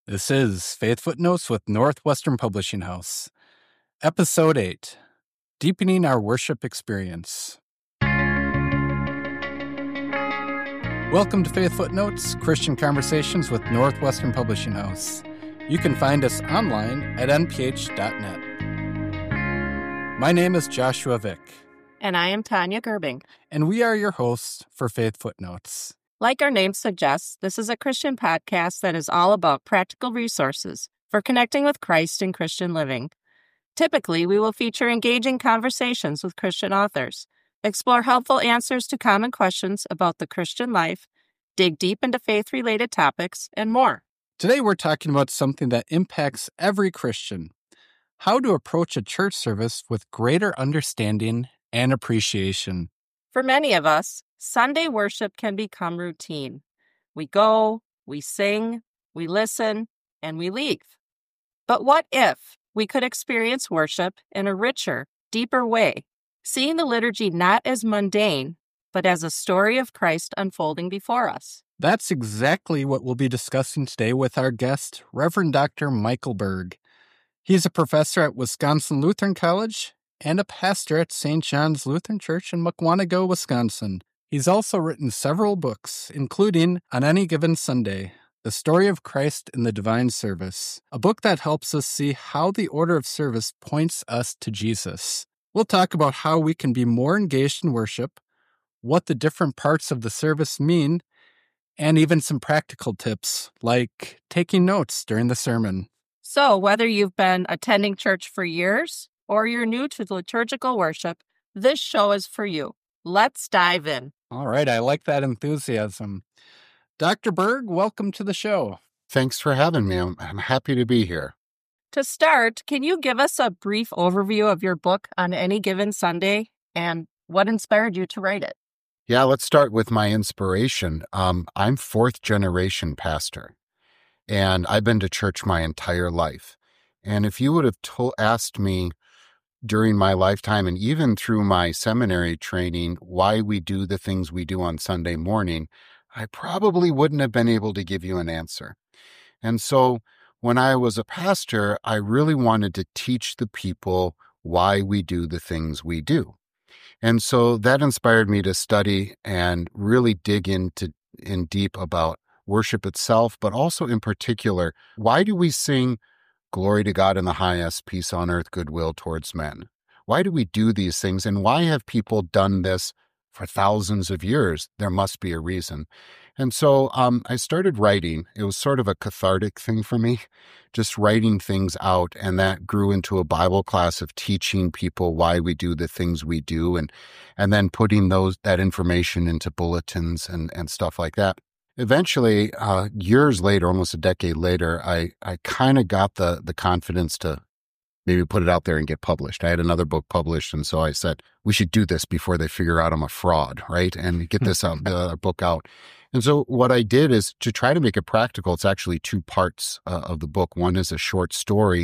This is Faith Footnotes with Northwestern Publishing House, Episode 8, Deepening Our Worship Experience. Welcome to Faith Footnotes, Christian Conversations with Northwestern Publishing House. You can find us online at nph.net. My name is Joshua Vick. And I am Tanya Gerbing. And we are your hosts for Faith Footnotes. Like our name suggests, this is a Christian podcast that is all about practical resources for connecting with Christ in Christian living. Typically, we will feature engaging conversations with Christian authors, explore helpful answers to common questions about the Christian life, dig deep into faith-related topics, and more. Today, we're talking about something that impacts every Christian: how to approach a church service with greater understanding and appreciation. For many of us, Sunday worship can become routine. We go, we sing, we listen, and we leave. But what if we could experience worship in a richer, deeper way, seeing the liturgy not as mundane, but as a story of Christ unfolding before us? That's exactly what we'll be discussing today with our guest, Reverend Dr. Michael Berg. He's a professor at Wisconsin Lutheran College and a pastor at St. John's Lutheran Church in Mukwonago, Wisconsin. He's also written several books, including On Any Given Sunday, The Story of Christ in the Divine Service, a book that helps us see how the order of service points us to Jesus. We'll talk about how we can be more engaged in worship, what the different parts of the service mean, and even some practical tips, like taking notes during the sermon. So whether you've been attending church for years or you're new to liturgical worship, this show is for you. Let's dive in. All right, I like that enthusiasm. Dr. Berg, welcome to the show. Thanks for having me. I'm happy to be here. To start, can you give us a brief overview of your book On Any Given Sunday and what inspired you to write it? Yeah, let's start with my inspiration. I'm fourth generation pastor, and I've been to church my entire life. And if you would have asked me during my lifetime and even through my seminary training why we do the things we do on Sunday morning, I probably wouldn't have been able to give you an answer. And so when I was a pastor, I really wanted to teach the people why we do the things we do. And so that inspired me to study and really dig in deep about worship itself, but also in particular, why do we sing "Glory to God in the highest, peace on earth, goodwill towards men"? Why do we do these things, and why have people done this for thousands of years? There must be a reason. And so I started writing. It was sort of a cathartic thing for me, just writing things out, and that grew into a Bible class of teaching people why we do the things we do, and then putting that information into bulletins and stuff like that. Eventually, years later, almost a decade later, I kind of got the confidence to maybe put it out there and get published. I had another book published, and so I said, we should do this before they figure out I'm a fraud, right? And get this book out. And so what I did is to try to make it practical. It's actually two parts of the book. One is a short story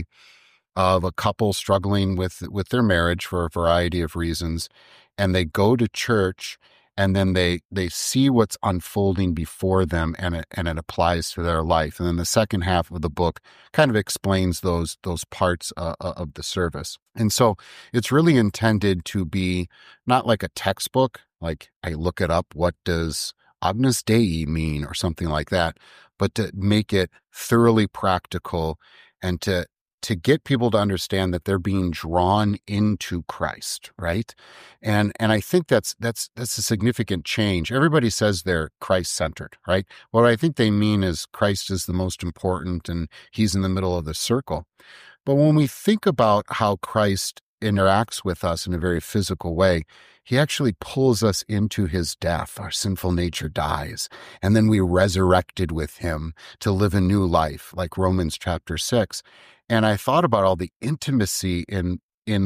of a couple struggling with their marriage for a variety of reasons, and they go to church, and then they see what's unfolding before them, and it applies to their life. And then the second half of the book kind of explains those parts of the service. And so it's really intended to be not like a textbook, like I look it up, what does Agnus Dei mean or something like that, but to make it thoroughly practical and to get people to understand that they're being drawn into Christ, right? And I think that's a significant change. Everybody says they're Christ-centered, right? What I think they mean is Christ is the most important and he's in the middle of the circle. But when we think about how Christ interacts with us in a very physical way, he actually pulls us into his death. Our sinful nature dies, and then we resurrected with him to live a new life, like Romans chapter 6. And I thought about all the intimacy in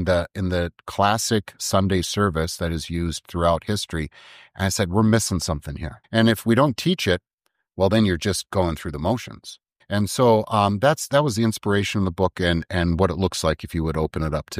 the classic Sunday service that is used throughout history. And I said, we're missing something here. And if we don't teach it, well, then you're just going through the motions. And so that was the inspiration of the book and what it looks like if you would open it up today.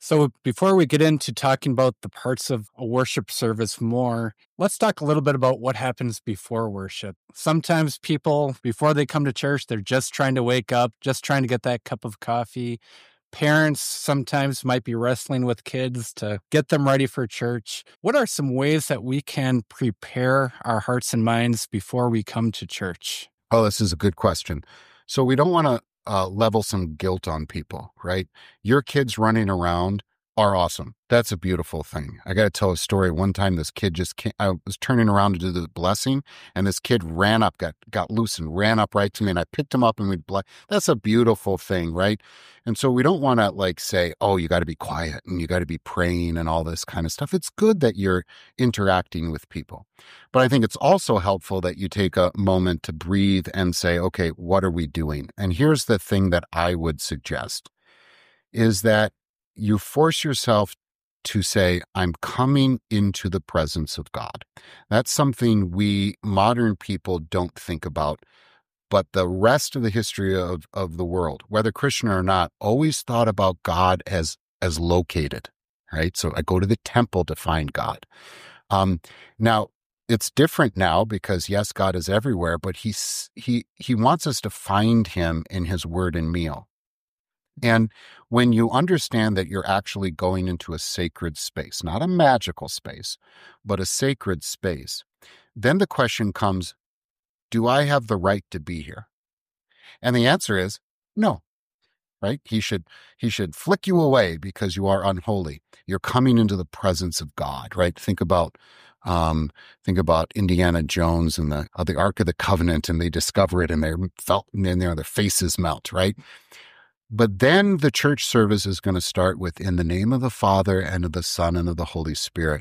So before we get into talking about the parts of a worship service more, let's talk a little bit about what happens before worship. Sometimes people, before they come to church, they're just trying to wake up, just trying to get that cup of coffee. Parents sometimes might be wrestling with kids to get them ready for church. What are some ways that we can prepare our hearts and minds before we come to church? Oh, this is a good question. So we don't want to level some guilt on people, right? Your kids running around are awesome. That's a beautiful thing. I got to tell a story. One time this kid just came, I was turning around to do the blessing, and this kid ran up, got loose and ran up right to me, and I picked him up and we bless. That's a beautiful thing, right? And so we don't want to like say, oh, you got to be quiet and you got to be praying and all this kind of stuff. It's good that you're interacting with people. But I think it's also helpful that you take a moment to breathe and say, okay, what are we doing? And here's the thing that I would suggest is that you force yourself to say, I'm coming into the presence of God. That's something we modern people don't think about, but the rest of the history of the world, whether Christian or not, always thought about God as located, right? So I go to the temple to find God. Now, it's different now because, yes, God is everywhere, but he wants us to find him in his word and meal. And when you understand that you're actually going into a sacred space, not a magical space, but a sacred space, then the question comes, do I have the right to be here? And the answer is no, right? He should flick you away because you are unholy. You're coming into the presence of God, right? Think about Indiana Jones and the Ark of the Covenant, and they discover it and their faces melt, right? But then the church service is going to start with, in the name of the Father and of the Son and of the Holy Spirit.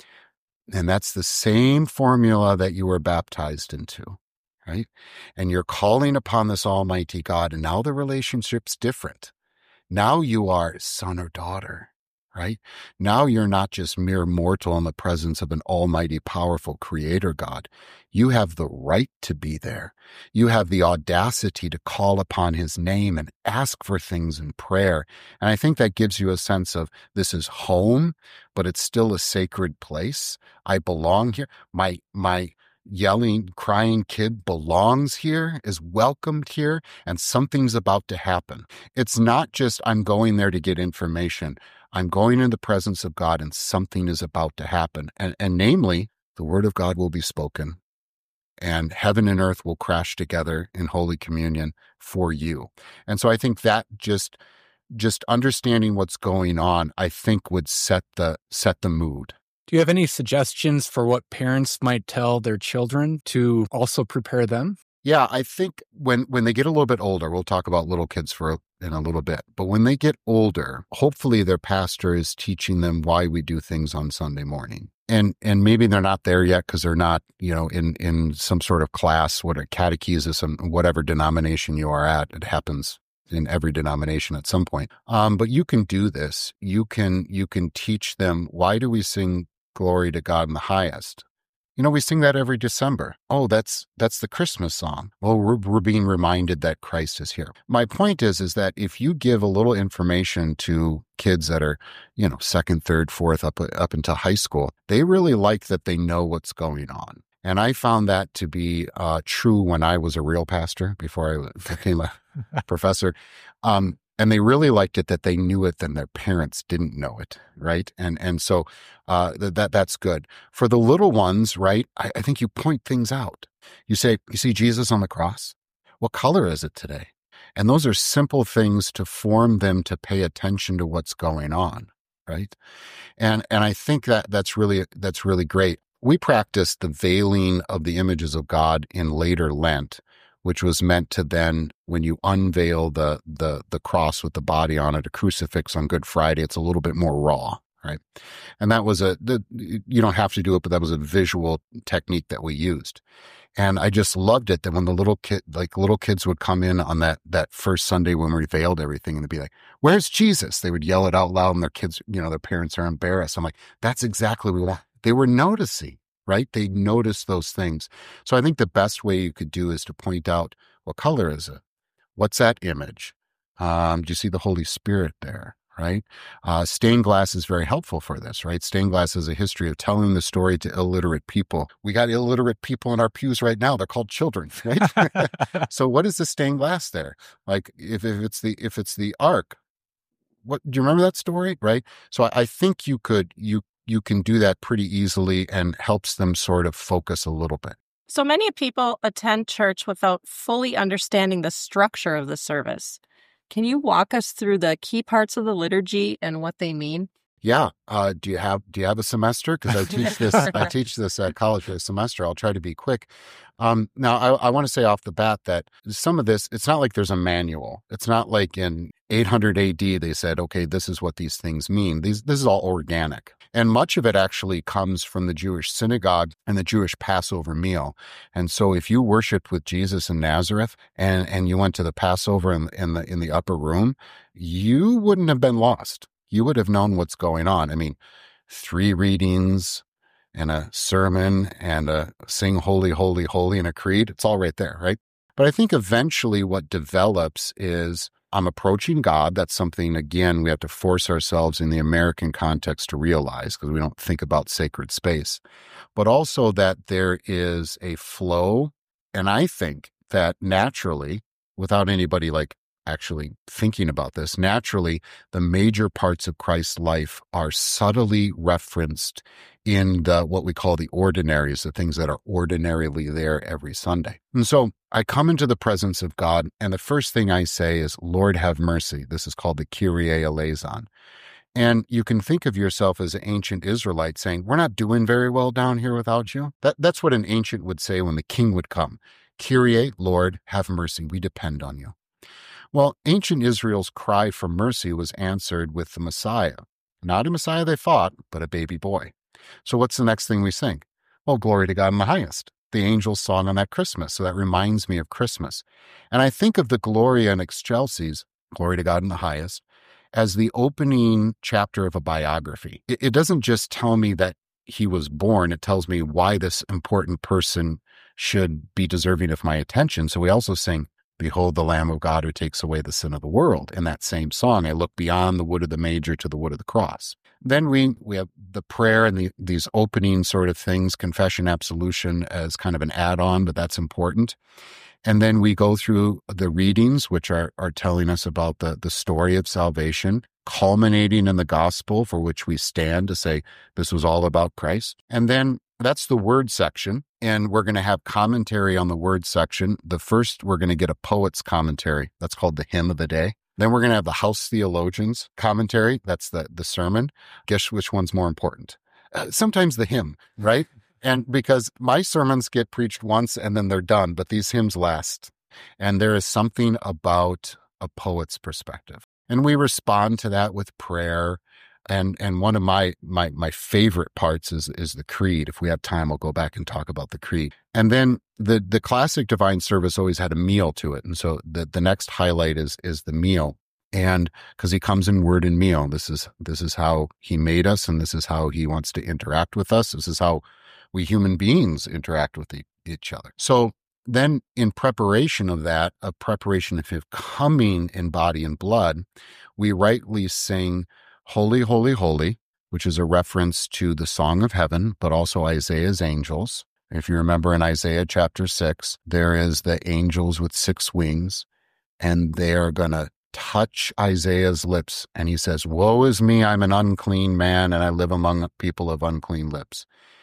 And that's the same formula that you were baptized into, right? And you're calling upon this Almighty God, and now the relationship's different. Now you are son or daughter, right? Now you're not just mere mortal in the presence of an almighty, powerful creator God. You have the right to be there. You have the audacity to call upon his name and ask for things in prayer. And I think that gives you a sense of this is home, but it's still a sacred place. I belong here. My yelling, crying kid belongs here, is welcomed here, and something's about to happen. It's not just I'm going there to get information. I'm going in the presence of God and something is about to happen. And namely, the word of God will be spoken and heaven and earth will crash together in Holy Communion for you. And so I think that just understanding what's going on, I think would set the mood. Do you have any suggestions for what parents might tell their children to also prepare them? Yeah, I think when they get a little bit older, we'll talk about little kids in a little bit, but when they get older, hopefully their pastor is teaching them why we do things on Sunday morning. And maybe they're not there yet because they're not, in some sort of class, catechesis, whatever denomination you are at. It happens in every denomination at some point. But you can do this. You can teach them, why do we sing glory to God in the highest? We sing that every December. Oh, that's the Christmas song. Well, we're being reminded that Christ is here. My point is that if you give a little information to kids that are, second, third, fourth, up into high school, they really like that they know what's going on. And I found that to be true when I was a real pastor before I became a professor. And they really liked it that they knew it and their parents didn't know it, right? And so that's good. For the little ones, right, I think you point things out. You say, you see Jesus on the cross? What color is it today? And those are simple things to form them to pay attention to what's going on, right? And I think that's really great. We practiced the veiling of the images of God in later Lent, which was meant to then, when you unveil the cross with the body on it, a crucifix on Good Friday, it's a little bit more raw, right? And that was you don't have to do it, but that was a visual technique that we used. And I just loved it that when the little kids would come in on that first Sunday when we veiled everything, and they'd be like, "Where's Jesus?" They would yell it out loud, and their kids, their parents are embarrassed. I'm like, that's exactly what they were noticing. Right? They notice those things. So I think the best way you could do is to point out, what color is it? What's that image? Do you see the Holy Spirit there? right? Stained glass is very helpful for this, right? Stained glass has a history of telling the story to illiterate people. We got illiterate people in our pews right now. They're called children, right? So what is the stained glass there? Like if it's the ark, what do you remember that story, right? So I think you can do that pretty easily and helps them sort of focus a little bit. So many people attend church without fully understanding the structure of the service. Can you walk us through the key parts of the liturgy and what they mean? Yeah. Do you have a semester? Because I teach this at college for a semester. I'll try to be quick. Now, I want to say off the bat that some of this, it's not like there's a manual. It's not like in 800 AD they said, okay, this is what these things mean. This is all organic. And much of it actually comes from the Jewish synagogue and the Jewish Passover meal. And so if you worshiped with Jesus in Nazareth and you went to the Passover in the upper room, you wouldn't have been lost. You would have known what's going on. I mean, 3 readings and a sermon and a sing holy, holy, holy and a creed. It's all right there, right? But I think eventually what develops is I'm approaching God. That's something, again, we have to force ourselves in the American context to realize because we don't think about sacred space. But also that there is a flow. And I think that naturally, without anybody like actually thinking about this, naturally, the major parts of Christ's life are subtly referenced in what we call the ordinaries, the things that are ordinarily there every Sunday. And so I come into the presence of God, and the first thing I say is, Lord, have mercy. This is called the Kyrie eleison. And you can think of yourself as an ancient Israelite saying, we're not doing very well down here without you. That's what an ancient would say when the king would come. Kyrie, Lord, have mercy. We depend on you. Well, ancient Israel's cry for mercy was answered with the Messiah. Not a Messiah they fought, but a baby boy. So what's the next thing we sing? Well, glory to God in the highest. The angels' song on that Christmas. So that reminds me of Christmas. And I think of the Gloria in Excelsis, glory to God in the highest, as the opening chapter of a biography. It doesn't just tell me that he was born. It tells me why this important person should be deserving of my attention. So we also sing, behold the Lamb of God who takes away the sin of the world. In that same song, I look beyond the wood of the manger to the wood of the cross. Then we have the prayer and these opening sort of things, confession, absolution as kind of an add-on, but that's important. And then we go through the readings, which are telling us about the story of salvation, culminating in the gospel for which we stand to say this was all about Christ. And then that's the word section. And we're going to have commentary on the word section. The first, we're going to get a poet's commentary. That's called the hymn of the day. Then we're going to have the house theologians commentary. That's the sermon. Guess which one's more important? Sometimes the hymn, right? And because my sermons get preached once and then they're done, but these hymns last. And there is something about a poet's perspective. And we respond to that with prayer. And one of my favorite parts is the creed. If we have time, I'll go back and talk about the creed. And then the classic divine service always had a meal to it. And so the next highlight is the meal. And because he comes in word and meal, this is how he made us, and this is how he wants to interact with us. This is how we human beings interact with each other. So then in preparation of that, a preparation of him coming in body and blood, we rightly sing Holy, Holy, Holy, which is a reference to the Song of Heaven, but also Isaiah's angels. If you remember in Isaiah chapter 6, there is the angels with 6 wings, and they are going to touch Isaiah's lips. And he says, woe is me, I'm an unclean man, and I live among people of unclean lips.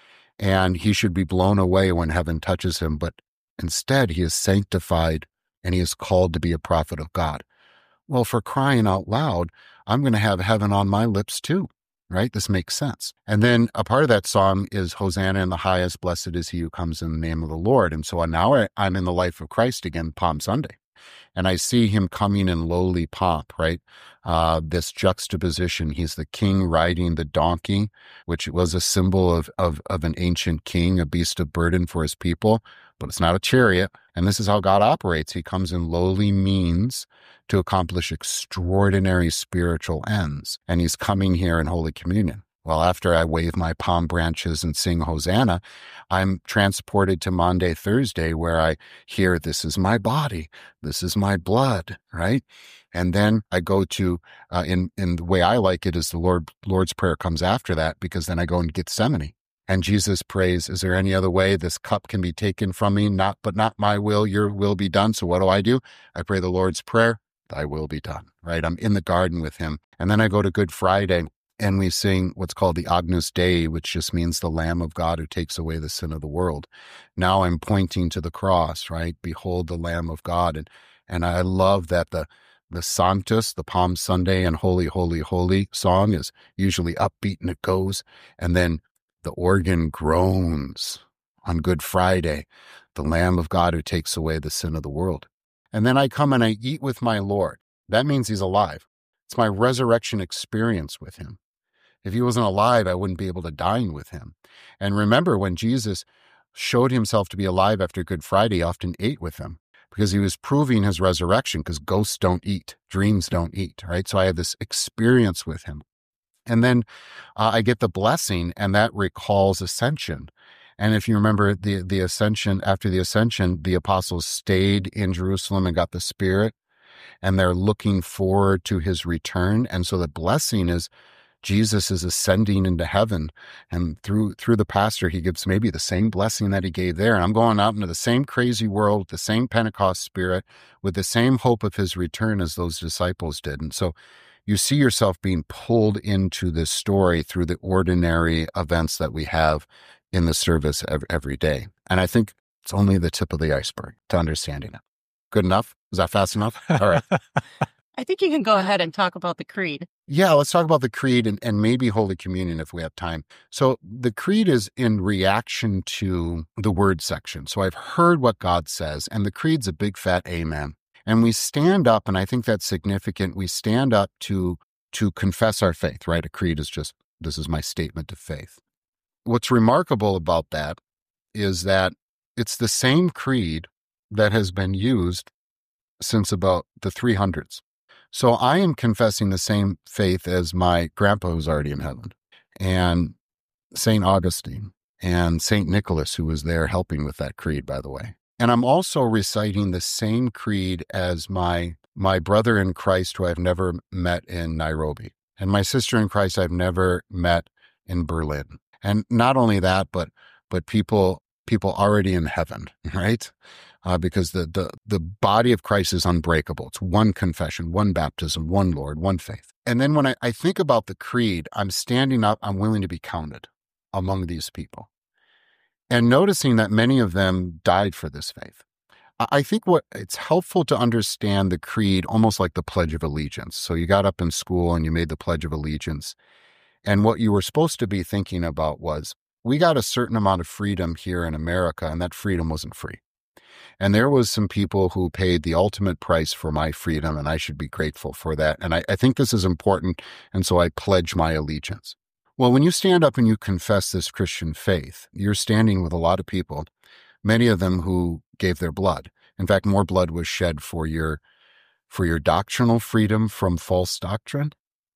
And he should be blown away when heaven touches him, but instead he is sanctified and he is called to be a prophet of God. Well, for crying out loud, I'm going to have heaven on my lips too, right? This makes sense. And then a part of that song is Hosanna in the highest, blessed is he who comes in the name of the Lord. And so now I'm in the life of Christ again, Palm Sunday. And I see him coming in lowly pomp, right? This juxtaposition. He's the king riding the donkey, which was a symbol of an ancient king, a beast of burden for his people, but it's not a chariot. And this is how God operates. He comes in lowly means to accomplish extraordinary spiritual ends. And he's coming here in Holy Communion. Well, after I wave my palm branches and sing Hosanna, I'm transported to Maundy, Thursday, where I hear, this is my body, this is my blood, right? And then I go to, in the way I like it is the Lord's Prayer comes after that, because then I go into Gethsemane. And Jesus prays, is there any other way this cup can be taken from me? But not my will, your will be done. So what do? I pray the Lord's Prayer, thy will be done, right? I'm in the garden with him. And then I go to Good Friday, and we sing what's called the Agnus Dei, which just means the Lamb of God who takes away the sin of the world. Now I'm pointing to the cross, right? Behold the Lamb of God. And I love that the Sanctus, the Palm Sunday and Holy, Holy, Holy song is usually upbeat and it goes. And then the organ groans on Good Friday, the Lamb of God who takes away the sin of the world. And then I come and I eat with my Lord. That means he's alive. It's my resurrection experience with him. If he wasn't alive, I wouldn't be able to dine with him. And remember, when Jesus showed himself to be alive after Good Friday, he often ate with them because he was proving his resurrection, because ghosts don't eat, dreams don't eat, right? So I had this experience with him. And then I get the blessing, and that recalls ascension. And if you remember the ascension, after the ascension, the apostles stayed in Jerusalem and got the Spirit, and they're looking forward to his return. And so the blessing is Jesus is ascending into heaven, and through the pastor, he gives maybe the same blessing that he gave there. And I'm going out into the same crazy world, with the same Pentecost spirit, with the same hope of his return as those disciples did. And so you see yourself being pulled into this story through the ordinary events that we have in the service every day. And I think it's only the tip of the iceberg to understanding it. Good enough? Is that fast enough? All right. I think you can go ahead and talk about the creed. Yeah, let's talk about the creed and maybe Holy Communion if we have time. So the creed is in reaction to the word section. So I've heard what God says, and the creed's a big fat amen. And we stand up, and I think that's significant. We stand up to confess our faith, right? A creed is just, this is my statement of faith. What's remarkable about that is that it's the same creed that has been used since about the 300s. So I am confessing the same faith as my grandpa who's already in heaven, and St. Augustine, and St. Nicholas, who was there helping with that creed, by the way. And I'm also reciting the same creed as my brother in Christ, who I've never met in Nairobi, and my sister in Christ I've never met in Berlin. And not only that, but people already in heaven, right? Because the body of Christ is unbreakable. It's one confession, one baptism, one Lord, one faith. And then when I think about the creed, I'm standing up, I'm willing to be counted among these people. And noticing that many of them died for this faith. I think it's helpful to understand the creed almost like the Pledge of Allegiance. So you got up in school and you made the Pledge of Allegiance. And what you were supposed to be thinking about was, we got a certain amount of freedom here in America, and that freedom wasn't free. And there was some people who paid the ultimate price for my freedom, and I should be grateful for that. And I think this is important, and so I pledge my allegiance. Well, when you stand up and you confess this Christian faith, you're standing with a lot of people, many of them who gave their blood. In fact, more blood was shed for your doctrinal freedom from false doctrine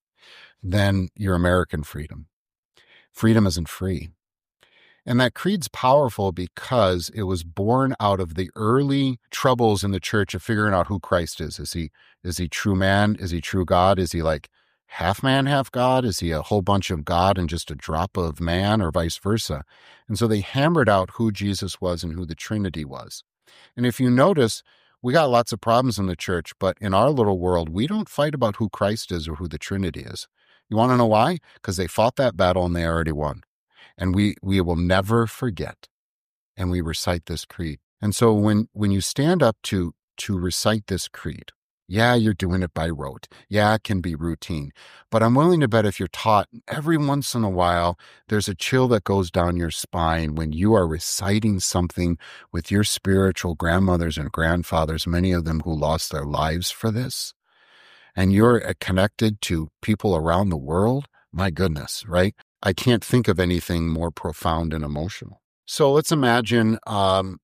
than your American freedom. Freedom isn't free. And that creed's powerful because it was born out of the early troubles in the church of figuring out who Christ is. Is he true man? Is he true God? Is he like half man, half God? Is he a whole bunch of God and just a drop of man, or vice versa? And so they hammered out who Jesus was and who the Trinity was. And if you notice, we got lots of problems in the church, but in our little world, we don't fight about who Christ is or who the Trinity is. You want to know why? Because they fought that battle and they already won. And we will never forget. And we recite this creed. And so when you stand up to recite this creed, yeah, you're doing it by rote. Yeah, it can be routine. But I'm willing to bet if you're taught, every once in a while, there's a chill that goes down your spine when you are reciting something with your spiritual grandmothers and grandfathers, many of them who lost their lives for this. And you're connected to people around the world. My goodness, right? I can't think of anything more profound and emotional. So let's imagine when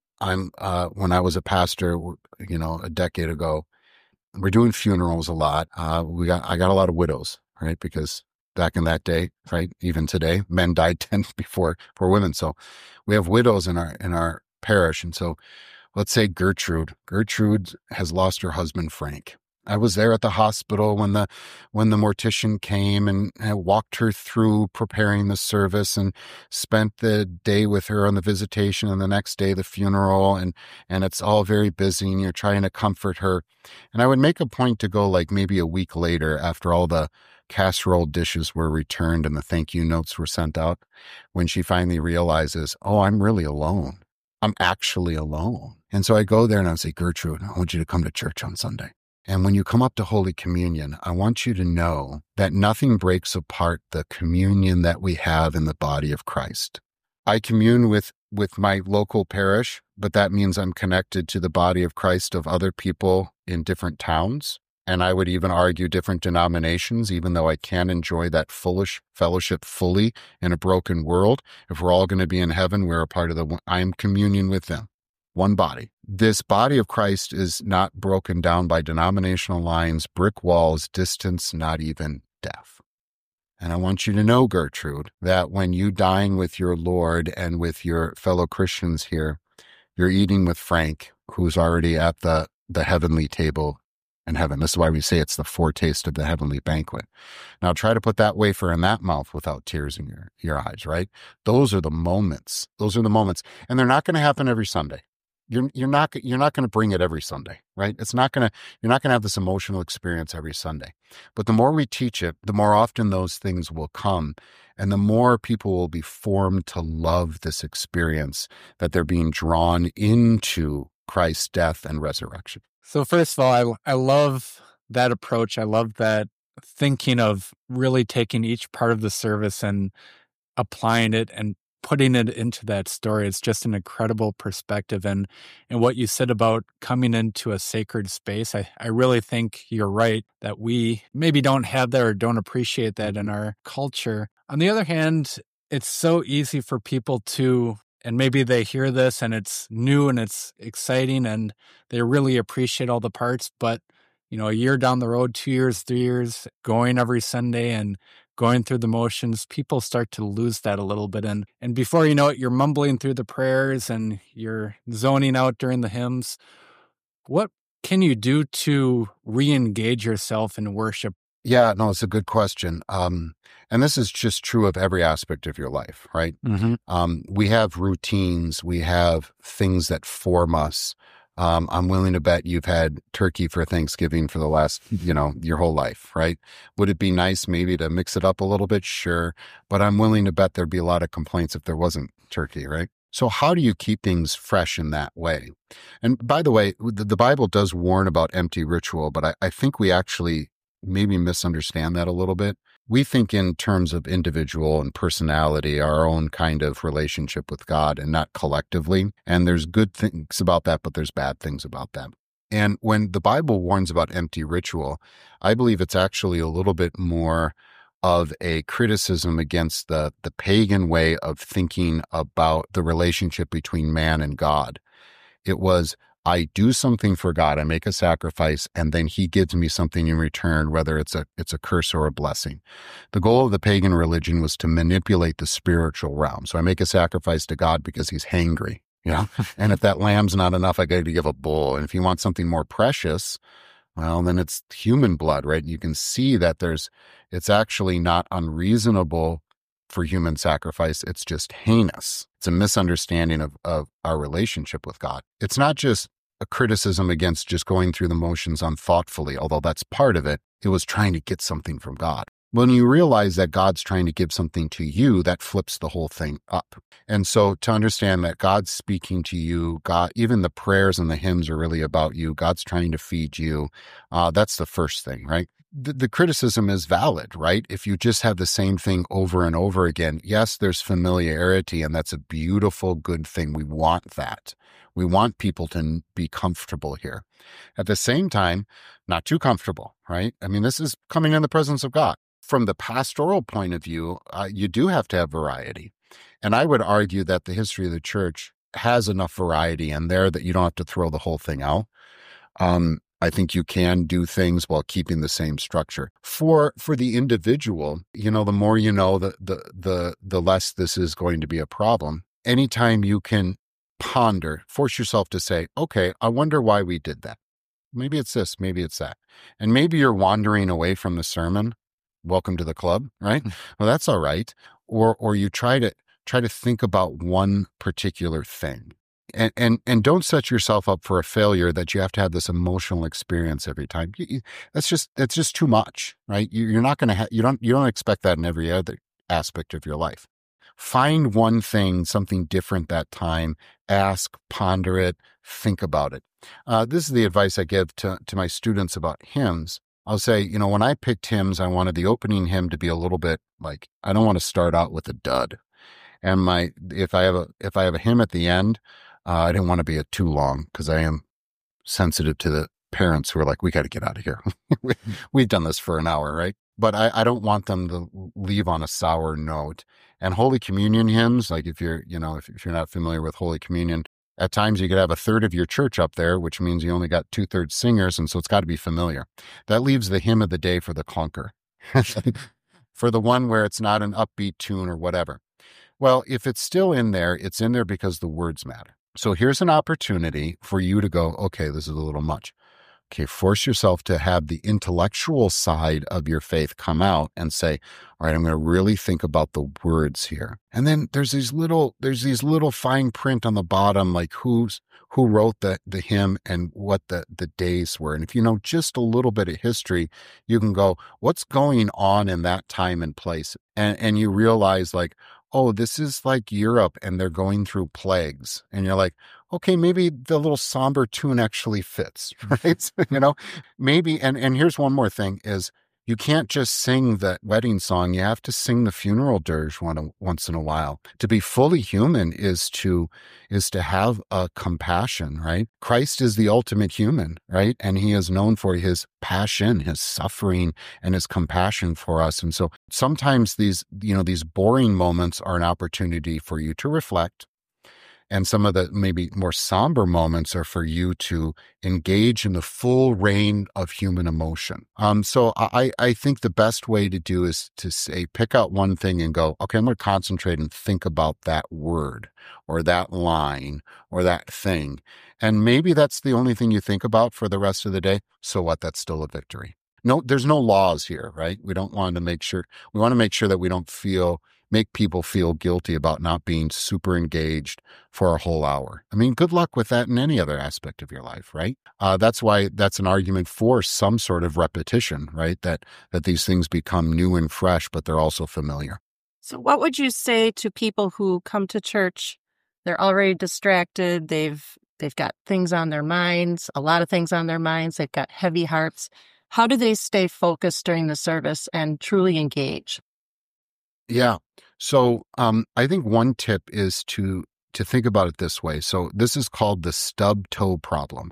I was a pastor, a decade ago, we're doing funerals a lot. I got a lot of widows, right? Because back in that day, right? Even today, men died 10 before women. So we have widows in our parish. And so let's say Gertrude has lost her husband, Frank. I was there at the hospital when the mortician came, and I walked her through preparing the service and spent the day with her on the visitation, and the next day the funeral, and it's all very busy, and you're trying to comfort her. And I would make a point to go like maybe a week later, after all the casserole dishes were returned and the thank you notes were sent out, when she finally realizes, oh, I'm really alone. I'm actually alone. And so I go there and I say, Gertrude, I want you to come to church on Sunday. And when you come up to Holy Communion, I want you to know that nothing breaks apart the communion that we have in the body of Christ. I commune with my local parish, but that means I'm connected to the body of Christ of other people in different towns. And I would even argue different denominations, even though I can enjoy that foolish fellowship fully in a broken world. If we're all going to be in heaven, we're a part of I am communion with them. One body. This body of Christ is not broken down by denominational lines, brick walls, distance, not even death. And I want you to know, Gertrude, that when you dine with your Lord and with your fellow Christians here, you're eating with Frank, who's already at the heavenly table in heaven. This is why we say it's the foretaste of the heavenly banquet. Now try to put that wafer in that mouth without tears in your eyes, right? Those are the moments. And they're not going to happen every Sunday. You're not going to bring it every Sunday, right? You're not going to have this emotional experience every Sunday. But the more we teach it, the more often those things will come, and the more people will be formed to love this experience, that they're being drawn into Christ's death and resurrection. So first of all, I love that approach. I love that thinking of really taking each part of the service and applying it and putting it into that story. It's just an incredible perspective. And what you said about coming into a sacred space, I really think you're right that we maybe don't have that or don't appreciate that in our culture. On the other hand, it's so easy for people to, and maybe they hear this and it's new and it's exciting and they really appreciate all the parts, but a year down the road, 2 years, 3 years, going every Sunday and going through the motions, people start to lose that a little bit. And before you know it, you're mumbling through the prayers and you're zoning out during the hymns. What can you do to re-engage yourself in worship? Yeah, no, it's a good question. And this is just true of every aspect of your life, right? Mm-hmm. We have routines. We have things that form us. I'm willing to bet you've had turkey for Thanksgiving for the last, your whole life, right? Would it be nice maybe to mix it up a little bit? Sure. But I'm willing to bet there'd be a lot of complaints if there wasn't turkey, right? So how do you keep things fresh in that way? And by the way, the Bible does warn about empty ritual, but I think we actually maybe misunderstand that a little bit. We think in terms of individual and personality, our own kind of relationship with God, and not collectively. And there's good things about that, but there's bad things about that. And when the Bible warns about empty ritual, I believe it's actually a little bit more of a criticism against the pagan way of thinking about the relationship between man and God. It was, I do something for God, I make a sacrifice, and then he gives me something in return, whether it's a curse or a blessing. The goal of the pagan religion was to manipulate the spiritual realm. So I make a sacrifice to God because he's hangry, and if that lamb's not enough, I got to give a bull. And if you want something more precious, well, then it's human blood, right? You can see that it's actually not unreasonable for human sacrifice. It's just heinous. It's a misunderstanding of our relationship with God. It's not just a criticism against just going through the motions unthoughtfully, although that's part of it. It was trying to get something from God. When you realize that God's trying to give something to you, that flips the whole thing up. And so to understand that God's speaking to you, God, even the prayers and the hymns are really about you. God's trying to feed you. That's the first thing, right? The criticism is valid, right? If you just have the same thing over and over again, yes, there's familiarity, and that's a beautiful, good thing. We want that. We want people to be comfortable here. At the same time, not too comfortable, right? I mean, this is coming in the presence of God. From the pastoral point of view, you do have to have variety. And I would argue that the history of the church has enough variety in there that you don't have to throw the whole thing out. I think you can do things while keeping the same structure. For the individual, the more you know, the less this is going to be a problem. Anytime you can ponder, force yourself to say, okay, I wonder why we did that. Maybe it's this, maybe it's that. And maybe you're wandering away from the sermon. Welcome to the club, right? Well, that's all right. Or you try to think about one particular thing. And don't set yourself up for a failure that you have to have this emotional experience every time. That's just too much, right? You're not going to you don't expect that in every other aspect of your life. Find one thing, something different that time. Ask, ponder it, think about it. This is the advice I give to my students about hymns. I'll say, when I picked hymns, I wanted the opening hymn to be a little bit like, I don't want to start out with a dud. And if I have a hymn at the end, I didn't want to be too long, because I am sensitive to the parents who are like, we got to get out of here. We've done this for an hour, right? But I don't want them to leave on a sour note. And Holy Communion hymns, like if you're not familiar with Holy Communion, at times you could have a third of your church up there, which means you only got 2/3 singers, and so it's got to be familiar. That leaves the hymn of the day for the clunker, for the one where it's not an upbeat tune or whatever. Well, if it's still in there, it's in there because the words matter. So here's an opportunity for you to go, okay, this is a little much. Okay, force yourself to have the intellectual side of your faith come out and say, all right, I'm going to really think about the words here. And then there's these little fine print on the bottom, like who wrote the hymn and what the days were. And if you know just a little bit of history, you can go, what's going on in that time and place? And you realize, like, oh, this is like Europe and they're going through plagues. And you're like, okay, maybe the little somber tune actually fits, right? Maybe, and here's one more thing is, you can't just sing the wedding song. You have to sing the funeral dirge once in a while. To be fully human is to have a compassion, right? Christ is the ultimate human, right? And he is known for his passion, his suffering, and his compassion for us. And so sometimes these boring moments are an opportunity for you to reflect. And some of the maybe more somber moments are for you to engage in the full range of human emotion. So I think the best way to do is to say, pick out one thing and go, okay, I'm going to concentrate and think about that word or that line or that thing. And maybe that's the only thing you think about for the rest of the day. So what? That's still a victory. No, there's no laws here, right? We want to make sure that we don't make people feel guilty about not being super engaged for a whole hour. I mean, good luck with that in any other aspect of your life, right? That's why that's an argument for some sort of repetition, right? That these things become new and fresh, but they're also familiar. So what would you say to people who come to church? They're already distracted. They've got things on their minds, a lot of things on their minds. They've got heavy hearts. How do they stay focused during the service and truly engage? Yeah. So I think one tip is to think about it this way. So this is called the stub toe problem.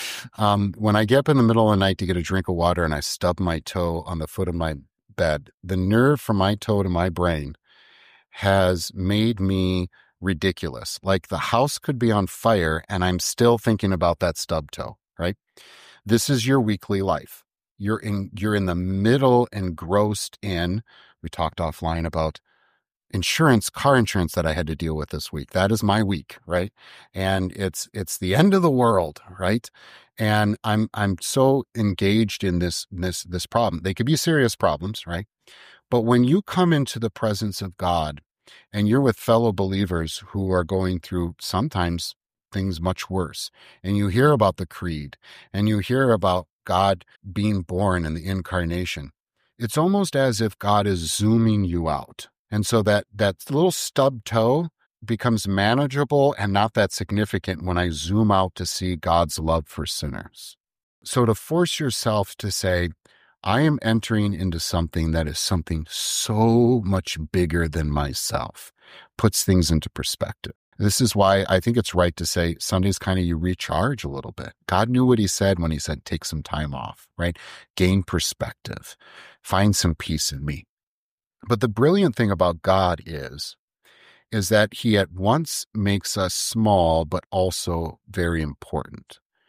When I get up in the middle of the night to get a drink of water and I stub my toe on the foot of my bed, the nerve from my toe to my brain has made me ridiculous. Like the house could be on fire and I'm still thinking about that stub toe, right? This is your weekly life. You're in the middle, engrossed in, we talked offline about car insurance that I had to deal with this week. That is my week, right? And it's the end of the world, right? And I'm so engaged in this problem. They could be serious problems, right? But when you come into the presence of God and you're with fellow believers who are going through sometimes things much worse, and you hear about the creed and you hear about God being born and the incarnation, it's almost as if God is zooming you out. And so that little stub toe becomes manageable and not that significant when I zoom out to see God's love for sinners. So to force yourself to say, I am entering into something that is something so much bigger than myself, puts things into perspective. This is why I think it's right to say Sunday's kind of you recharge a little bit. God knew what he said when he said, take some time off, right? Gain perspective, find some peace in me. But the brilliant thing about God is that he at once makes us small, but also very important.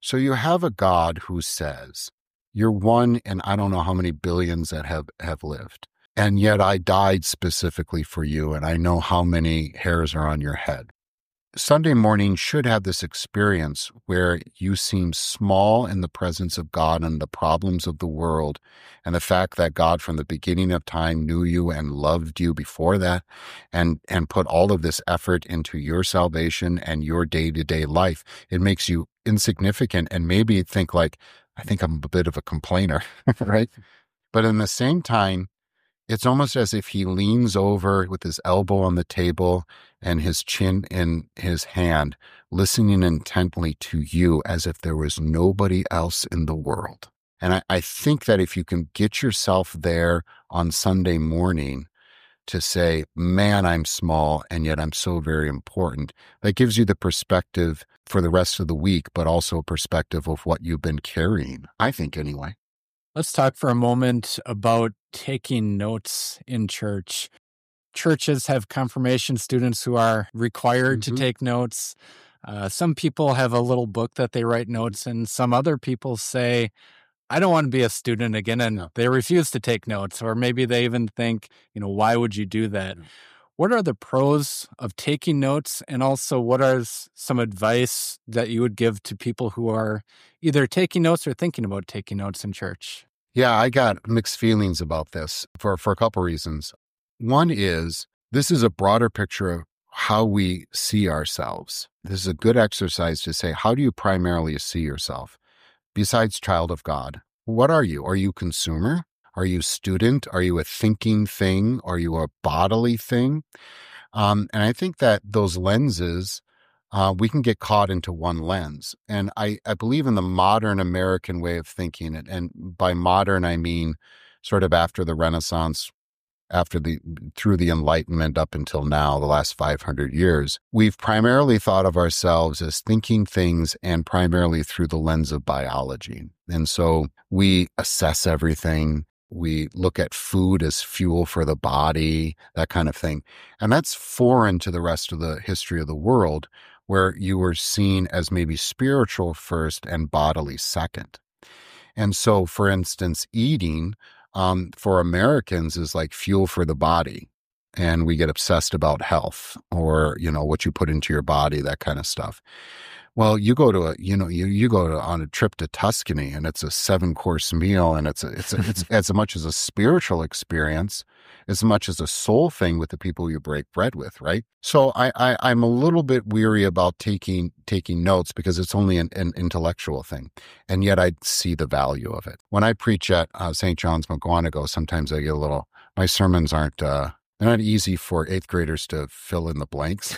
So you have a God who says, you're one in I don't know how many billions that have lived. And yet I died specifically for you, and I know how many hairs are on your head. Sunday morning should have this experience where you seem small in the presence of God and the problems of the world, and the fact that God from the beginning of time knew you and loved you before that, and put all of this effort into your salvation and your day-to-day life. It makes you insignificant and maybe think like, I think I'm a bit of a complainer, right? But in the same time, it's almost as if he leans over with his elbow on the table and his chin in his hand, listening intently to you as if there was nobody else in the world. And I think that if you can get yourself there on Sunday morning to say, man, I'm small and yet I'm so very important, that gives you the perspective for the rest of the week, but also a perspective of what you've been carrying, I think anyway. Let's talk for a moment about taking notes in church. Churches have confirmation students who are required to take notes. Some people have a little book that they write notes in. Some other people say, I don't want to be a student again, and they refuse to take notes. Or maybe they even think, why would you do that? What are the pros of taking notes? And also, what are some advice that you would give to people who are either taking notes or thinking about taking notes in church? Yeah, I got mixed feelings about this for a couple reasons. One is, this is a broader picture of how we see ourselves. This is a good exercise to say, how do you primarily see yourself? Besides child of God, what are you? Are you consumer? Are you student? Are you a thinking thing? Are you a bodily thing? And I think that those lenses, we can get caught into one lens. And I believe in the modern American way of thinking. And by modern, I mean sort of after the Renaissance, through the Enlightenment up until now, the last 500 years, we've primarily thought of ourselves as thinking things and primarily through the lens of biology. And so we assess everything. We look at food as fuel for the body, that kind of thing. And that's foreign to the rest of the history of the world, where you were seen as maybe spiritual first and bodily second. And so, for instance, eating for Americans is like fuel for the body. And we get obsessed about health or, what you put into your body, that kind of stuff. Well, you go to on a trip to Tuscany and it's a 7-course meal and it's as much as a spiritual experience, as much as a soul thing with the people you break bread with, right? So I'm a little bit weary about taking notes because it's only an intellectual thing. And yet I see the value of it. When I preach at St. John's McGuanago, sometimes I get my sermons aren't, they're not easy for 8th graders to fill in the blanks.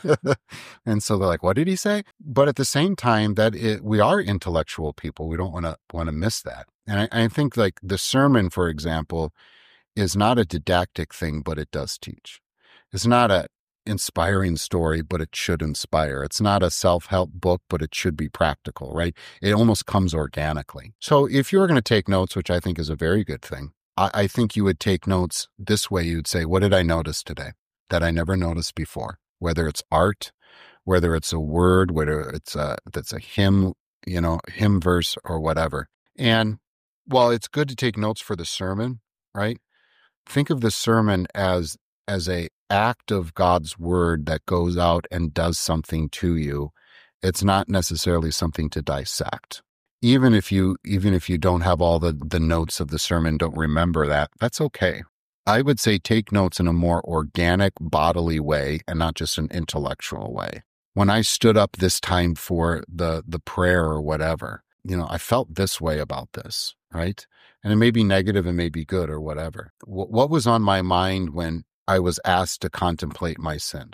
And so they're like, what did he say? But at the same time, we are intellectual people. We don't want to miss that. And I think like the sermon, for example, is not a didactic thing, but it does teach. It's not an inspiring story, but it should inspire. It's not a self-help book, but it should be practical, right? It almost comes organically. So if you're going to take notes, which I think is a very good thing, I think you would take notes this way. You'd say, what did I notice today that I never noticed before? Whether it's art, whether it's a word, whether that's a hymn, hymn verse or whatever. And while it's good to take notes for the sermon, right? Think of the sermon as a act of God's word that goes out and does something to you. It's not necessarily something to dissect. Even if you don't have all the notes of the sermon, don't remember that's okay. I would say take notes in a more organic, bodily way and not just an intellectual way. When I stood up this time for the prayer or whatever, I felt this way about this, right? And it may be negative, it may be good or whatever. What was on my mind when I was asked to contemplate my sin?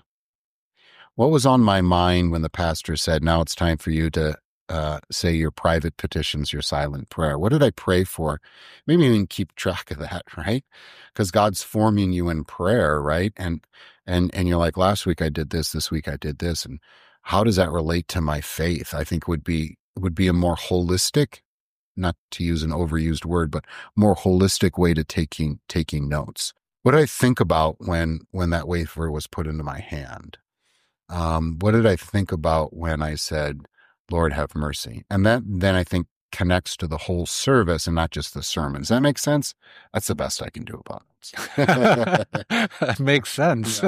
What was on my mind when the pastor said, now it's time for you to say your private petitions, your silent prayer? What did I pray for? Maybe even keep track of that, right? Because God's forming you in prayer, right? And you're like, last week I did this week I did this. And how does that relate to my faith? I think would be a more holistic, not to use an overused word, but more holistic way to taking notes. What did I think about when that wafer was put into my hand? What did I think about when I said, Lord have mercy. And that then I think connects to the whole service and not just the sermon. Does that make sense? That's the best I can do about it. Makes sense.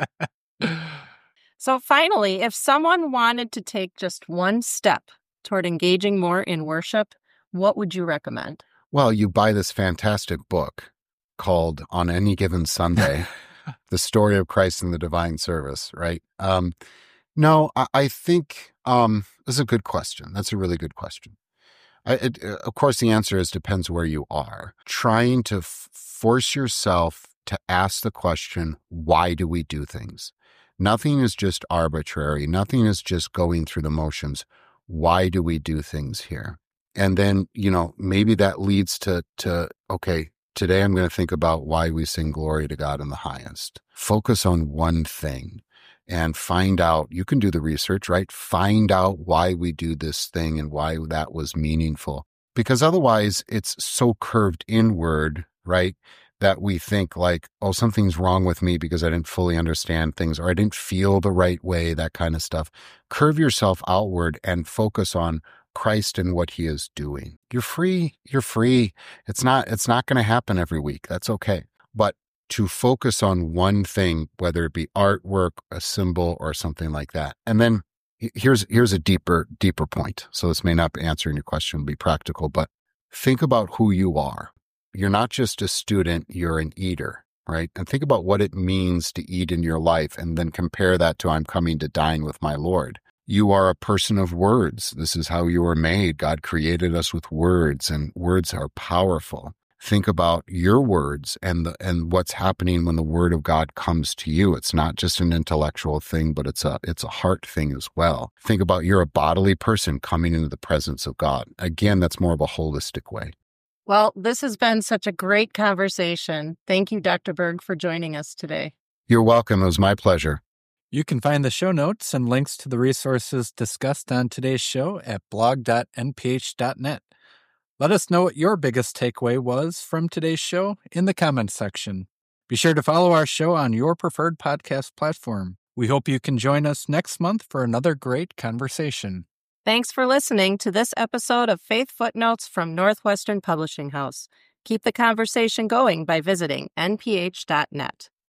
So finally, if someone wanted to take just one step toward engaging more in worship, what would you recommend? Well, you buy this fantastic book called On Any Given Sunday, The Story of Christ in the Divine Service, right? No, I think this is a good question. That's a really good question. Of course, the answer is depends where you are. Trying to force yourself to ask the question, why do we do things? Nothing is just arbitrary. Nothing is just going through the motions. Why do we do things here? And then, maybe that leads to okay, today I'm going to think about why we sing glory to God in the highest. Focus on one thing and find out, you can do the research, right? Find out why we do this thing and why that was meaningful. Because otherwise it's so curved inward, right? That we think like, oh, something's wrong with me because I didn't fully understand things or I didn't feel the right way, that kind of stuff. Curve yourself outward and focus on Christ and what he is doing. You're free. It's not going to happen every week. That's okay. But to focus on one thing, whether it be artwork, a symbol, or something like that. And then here's a deeper point. So this may not be answering your question, be practical, but think about who you are. You're not just a student, you're an eater, right? And think about what it means to eat in your life and then compare that to I'm coming to dine with my Lord. You are a person of words. This is how you were made. God created us with words, and words are powerful. Think about your words and what's happening when the word of God comes to you. It's not just an intellectual thing, but it's a heart thing as well. Think about you're a bodily person coming into the presence of God. Again, that's more of a holistic way. Well, this has been such a great conversation. Thank you, Dr. Berg, for joining us today. You're welcome. It was my pleasure. You can find the show notes and links to the resources discussed on today's show at blog.nph.net. Let us know what your biggest takeaway was from today's show in the comments section. Be sure to follow our show on your preferred podcast platform. We hope you can join us next month for another great conversation. Thanks for listening to this episode of Faith Footnotes from Northwestern Publishing House. Keep the conversation going by visiting nph.net.